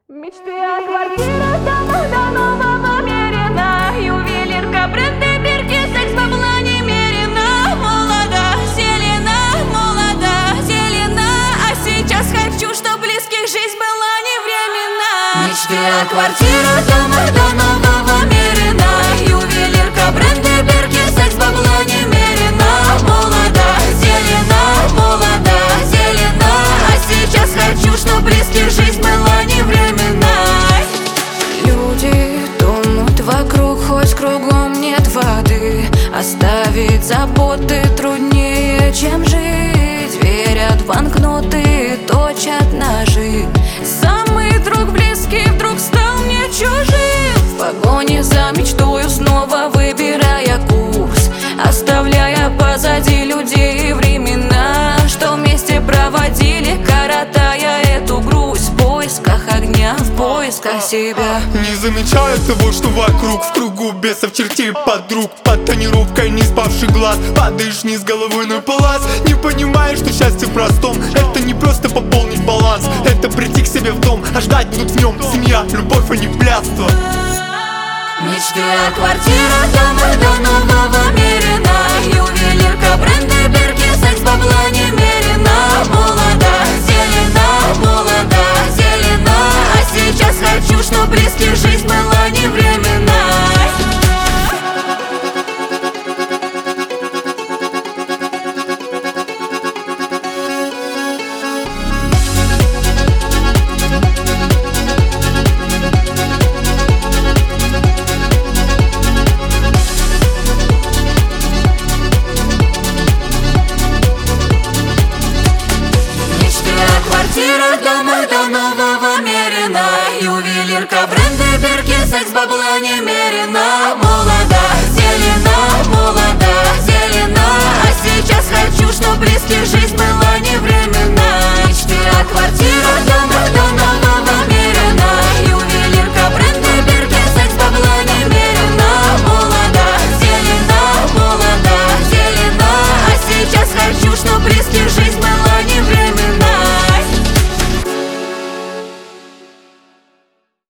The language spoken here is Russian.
Мечты о квартирах, домах до нового мерина. Ювелирка, бренды, бирки, секс, бабла немерено. Молода, зелена. А сейчас хочу, чтоб близких жизнь была не временна. Мечты о квартирах, домах до нового мерина. Ювелирка, бренды, бирки, секс, бабла немерено. Молода, зелена. А сейчас хочу, чтоб близких жизнь была не временна. Люди тонут вокруг, хоть кругом нет воды. Оставить заботы труднее, чем жить. Верят в банкноты, точат ножи. Самый друг близкий вдруг стал мне чужим. В погоне за мечтою снова выбирая курс, оставляя позади людей и времена, что вместе проводили, коротая эту грусть. В поисках огня, в поисках себя. Не замечая того, что вокруг, в кругу бесов, чертей, подруг. Под тонировкой не спавший глаз, падаешь вниз головой на палас. Не понимаешь, что счастье в простом — это не просто пополнить баланс. Это прийти к себе в дом, а ждать будут в нем семья, любовь, а не блядство. Мечты о квартирах, домах до нового мерина. Ювелирка, бренды, бирки, секс, бабла немерено. Молода, зелена. А сейчас хочу, чтоб близких жизнь была не временна. Квартира, дома до нового мерина. Ювелирка, бренды, бирки, секс, бабла немерено.